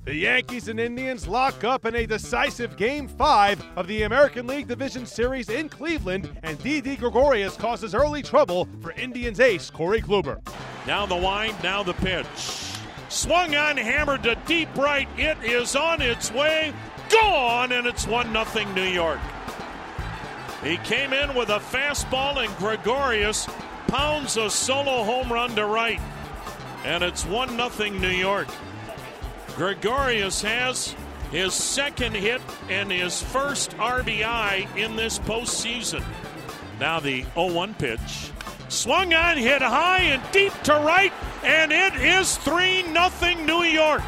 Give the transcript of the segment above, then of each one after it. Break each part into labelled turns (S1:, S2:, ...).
S1: The Yankees and Indians lock up in a decisive Game 5 of the American League Division Series in Cleveland, and Didi Gregorius causes early trouble for Indians ace Corey Kluber.
S2: Now the wind, now the pitch. Swung on, hammered to deep right. It is on its way, gone, and it's 1-0 New York. He came in with a fastball, and Gregorius pounds a solo home run to right, and it's 1-0 New York. Gregorius has his second hit and his first RBI in this postseason. Now the 0-1 pitch. Swung on, hit high and deep to right, and it is 3-0 New York.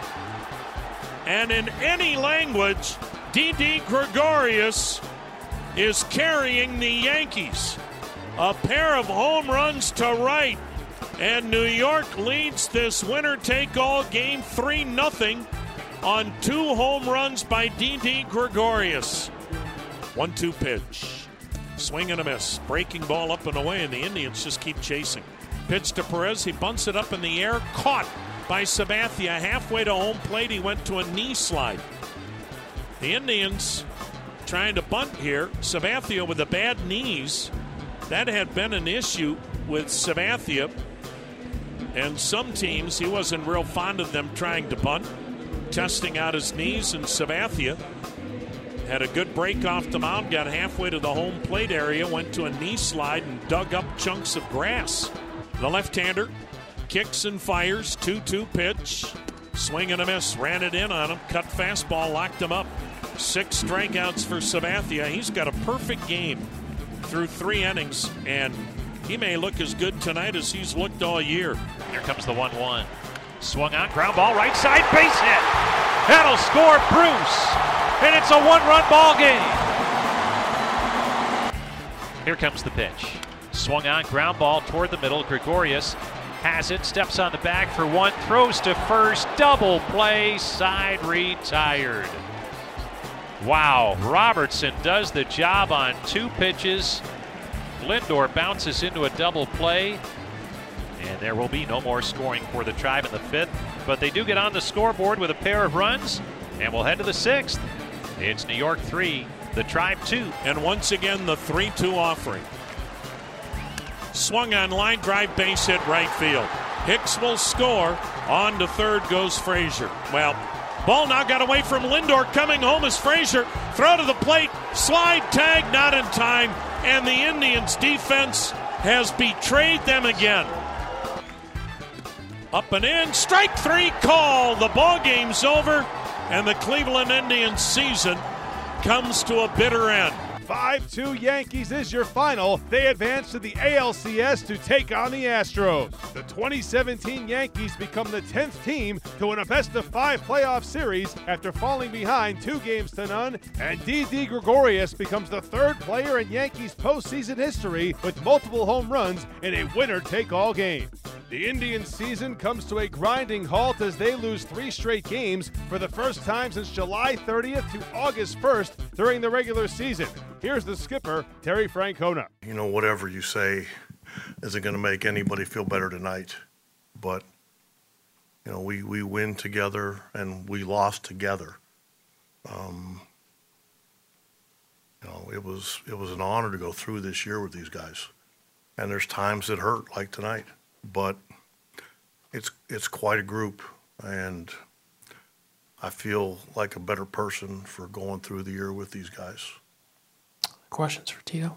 S2: And in any language, Didi Gregorius is carrying the Yankees. A pair of home runs to right. And New York leads this winner-take-all game 3-0 on 2 home runs by Didi Gregorius. 1-2 pitch. Swing and a miss. Breaking ball up and away, and the Indians just keep chasing. Pitch to Perez. He bunts it up in the air. Caught by Sabathia. Halfway to home plate, he went to a knee slide. The Indians trying to bunt here. Sabathia with the bad knees. That had been an issue with Sabathia. And some teams, he wasn't real fond of them trying to bunt, testing out his knees, and Sabathia had a good break off the mound, got halfway to the home plate area, went to a knee slide and dug up chunks of grass. The left-hander kicks and fires, 2-2 pitch, swing and a miss, ran it in on him, cut fastball, locked him up. 6 strikeouts for Sabathia. He's got a perfect game through 3 innings, and he may look as good tonight as he's looked all year.
S3: Here comes the 1-1. Swung on, ground ball, right side, base hit. That'll score Bruce, and it's a 1-run ball game. Here comes the pitch. Swung on, ground ball toward the middle. Gregorius has it, steps on the back for 1, throws to first, double play, side retired. Wow, Robertson does the job on 2 pitches. Lindor bounces into a double play, and there will be no more scoring for the Tribe in the 5th, but they do get on the scoreboard with a pair of runs, and we'll head to the 6th. It's New York 3, the Tribe 2.
S2: And once again, the 3-2 offering. Swung on, line drive, base hit, right field. Hicks will score. On to third goes Frazier. Well, ball now got away from Lindor. Coming home is Frazier. Throw to the plate, slide, tag, not in time. And the Indians' defense has betrayed them again. Up and in, strike 3 call. The ball game's over, and the Cleveland Indians season comes to a bitter end.
S1: 5-2 Yankees is your final. They advance to the ALCS to take on the Astros. The 2017 Yankees become the 10th team to win a best-of-5 playoff series after falling behind 2-0, and Didi Gregorius becomes the 3rd player in Yankees postseason history with multiple home runs in a winner-take-all game. The Indians' season comes to a grinding halt as they lose 3 straight games for the first time since July 30th to August 1st during the regular season. Here's the skipper, Terry Francona.
S4: You know, whatever you say isn't going to make anybody feel better tonight. But, you know, we win together and we lost together. You know, it was an honor to go through this year with these guys. And there's times that hurt, like tonight. But it's quite a group, and I feel like a better person for going through the year with these guys.
S5: Questions for Tito?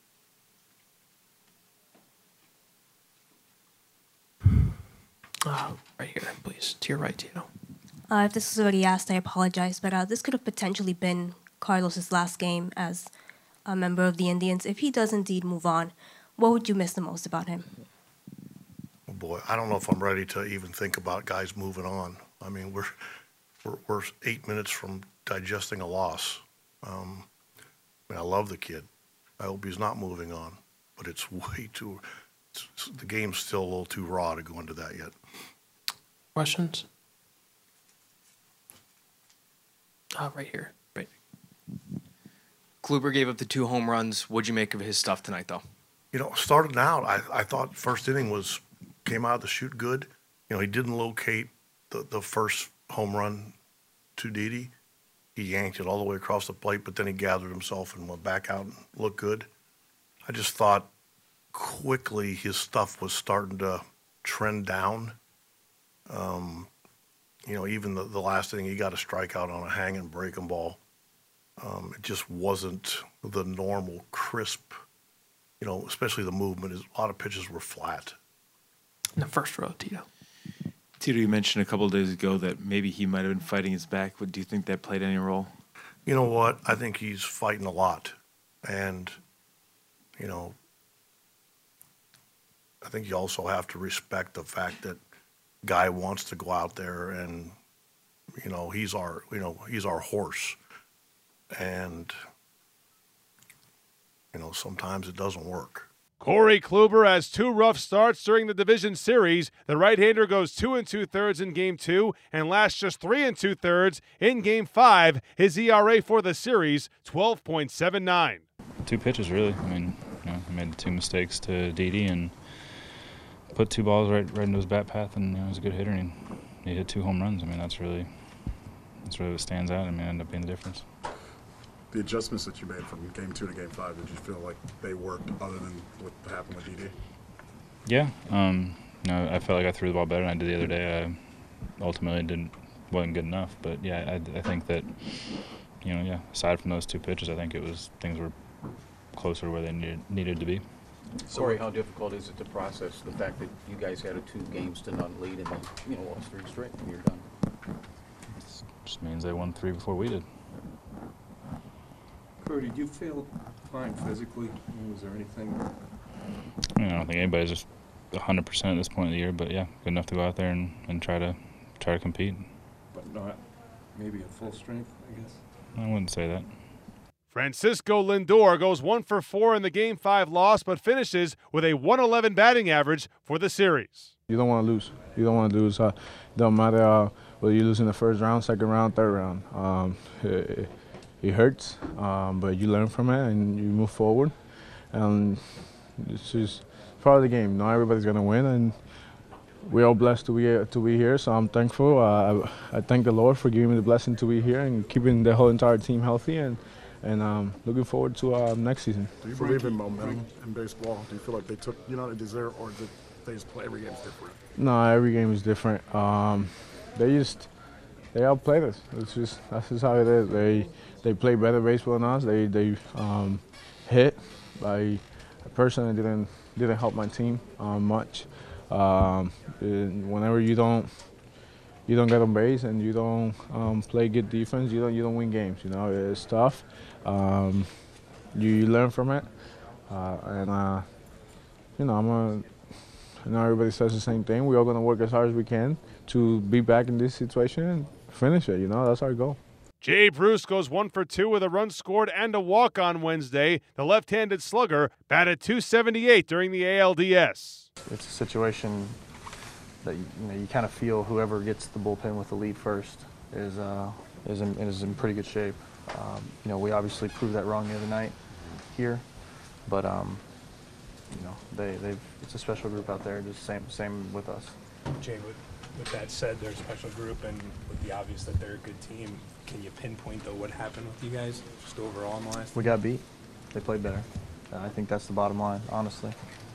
S5: Right here, please. To your right, Tito.
S6: If this was already asked, I apologize, but this could have potentially been Carlos's last game as a member of the Indians. If he does indeed move on, what would you miss the most about him?
S4: Oh boy, I don't know if I'm ready to even think about guys moving on. I mean, we're 8 minutes from digesting a loss. I mean, I love the kid. I hope he's not moving on, but it's way too. The game's still a little too raw to go into that yet.
S5: Questions? Right here. Right.
S7: Kluber gave up the 2 home runs. What'd you make of his stuff tonight, though?
S4: You know, starting out, I thought first inning came out of the chute good. You know, he didn't locate the first home run to Didi. He yanked it all the way across the plate, but then he gathered himself and went back out and looked good. I just thought quickly his stuff was starting to trend down. Even the last inning, he got a strikeout on a hanging breaking ball. It just wasn't the normal crisp, especially the movement. A lot of pitches were flat.
S5: In the first row, Tito.
S8: Tito, you mentioned a couple of days ago that maybe he might have been fighting his back. Do you think that played any role?
S4: You know what? I think he's fighting a lot. And, I think you also have to respect the fact that Guy wants to go out there and, he's our horse. And, sometimes it doesn't work.
S1: Corey Kluber has 2 rough starts during the division series. The right-hander goes 2 2/3 in Game 2 and lasts just 3 2/3 in Game 5. His ERA for the series, 12.79.
S9: 2 pitches, really. I mean, he made 2 mistakes to Didi and put 2 balls right into his bat path, and he's a good hitter, and he hit 2 home runs. I mean, that's really what stands out. I mean, ended up being the difference.
S10: The adjustments that you made from Game 2 to Game 5, did you feel like they worked other than what happened with Didi?
S9: Yeah. I felt like I threw the ball better than I did the other day. I ultimately wasn't good enough. But, yeah, I think that, aside from those 2 pitches, I think things were closer to where they needed to be.
S11: Corey, how difficult is it to process the fact that you guys had a 2-0 lead and then, lost 3 straight and you're done?
S9: It just means they won 3 before we did.
S12: Corey, did you feel fine physically? Was there anything?
S9: I don't think anybody's just 100% at this point of the year, but yeah, good enough to go out there and try to compete.
S12: But not maybe at full strength, I guess?
S9: I wouldn't say that.
S1: Francisco Lindor goes 1 for 4 in the Game 5 loss, but finishes with a 111 batting average for the series.
S13: You don't want to lose. You don't want to lose. It don't matter whether you lose in the first round, second round, third round. It hurts, but you learn from it and you move forward. And it's just part of the game. Not everybody's going to win, and we're all blessed to be here, so I'm thankful. I thank the Lord for giving me the blessing to be here and keeping the whole entire team healthy, and looking forward to next season.
S10: Do you believe in momentum in baseball? Do you feel like they took, is there, or did they just play every game different?
S13: No, every game is different. They outplayed us. That's just how it is. They play better baseball than us. They hit. I personally didn't help my team much. Whenever you don't get on base and you don't play good defense, you don't win games. It's tough. You learn from it, I know everybody says the same thing. We're all gonna work as hard as we can to be back in this situation and finish it. That's our goal.
S1: Jay Bruce goes 1 for 2 with a run scored and a walk on Wednesday. The left-handed slugger batted .278 during the ALDS.
S14: It's a situation that you kind of feel whoever gets the bullpen with the lead first is in pretty good shape. We obviously proved that wrong the other night here, but it's a special group out there. Just same with us.
S15: Jay, with that said, they're a special group, and with the obvious that they're a good team, can you pinpoint, though, what happened with you guys, just overall in the last?
S14: We got beat. They played better. I think that's the bottom line, honestly.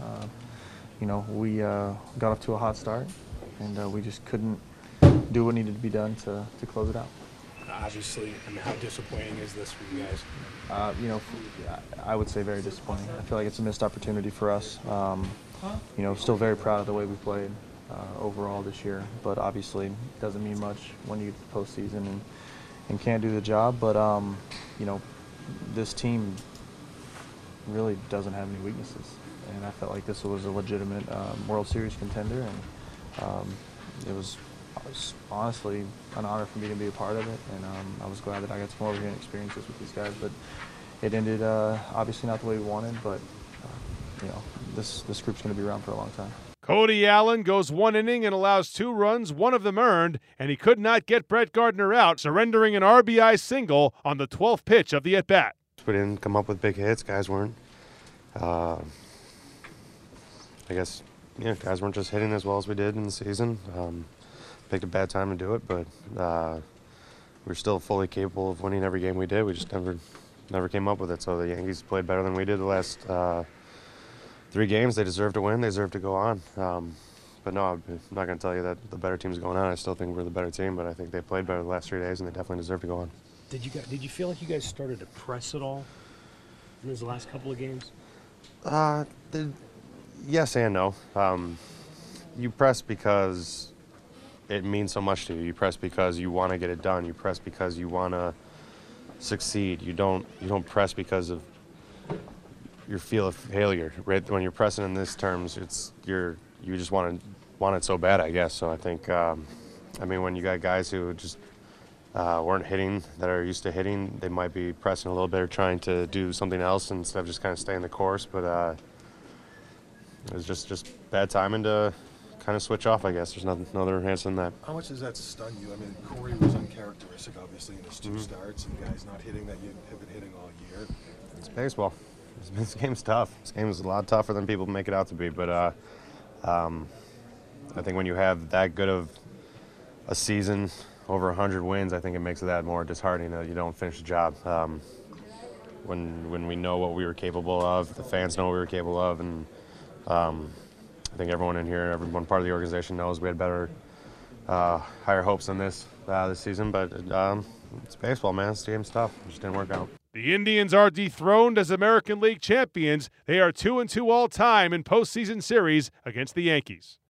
S14: We got off to a hot start, and we just couldn't do what needed to be done to close it out.
S15: Obviously, how disappointing is this for you guys?
S14: I would say very disappointing. I feel like it's a missed opportunity for us. Still very proud of the way we played overall this year, but obviously it doesn't mean much when you get to the postseason and can't do the job. But this team really doesn't have any weaknesses, and I felt like this was a legitimate World Series contender, and it was honestly an honor for me to be a part of it, and I was glad that I got some overhead experiences with these guys. But it ended obviously not the way we wanted, but this group's going to be around for a long time.
S1: Cody Allen goes 1 inning and allows 2 runs, 1 of them earned, and he could not get Brett Gardner out, surrendering an RBI single on the 12th pitch of the at-bat.
S16: We didn't come up with big hits. Guys weren't. I guess, guys weren't just hitting as well as we did in the season. picked a bad time to do it, but we're still fully capable of winning every game we did. We just never came up with it. So the Yankees played better than we did the last 3 games. They deserve to win. They deserve to go on. But no, I'm not going to tell you that the better team's going on. I still think we're the better team, but I think they played better the last 3 days, and they definitely deserve to go on.
S17: Did you feel like you guys started to press at all in those last couple of games?
S16: Yes and no. You press because it means so much to you. You press because you want to get it done. You press because you want to succeed. You don't press because of your feel of failure. Right? When you're pressing in these terms, you just want it so bad, I guess. So I think, when you got guys who just weren't hitting, that are used to hitting, they might be pressing a little bit or trying to do something else instead of just kind of staying the course. But it was just bad timing to kind of switch off, I guess. There's no other answer than that.
S18: How much does that stun you? I mean, Corey was uncharacteristic, obviously, in his 2 starts, and guys not hitting that you have been hitting all year.
S16: It's baseball. This game's tough. This game's a lot tougher than people make it out to be. But I think when you have that good of a season, over 100 wins, I think it makes it that more disheartening that you don't finish the job. When we know what we were capable of, the fans know what we were capable of, and I think everyone in here, everyone part of the organization knows we had better, higher hopes than this season. But it's baseball, man. This game's tough. It just didn't work out.
S1: The Indians are dethroned as American League champions. They are 2-2 all time in postseason series against the Yankees.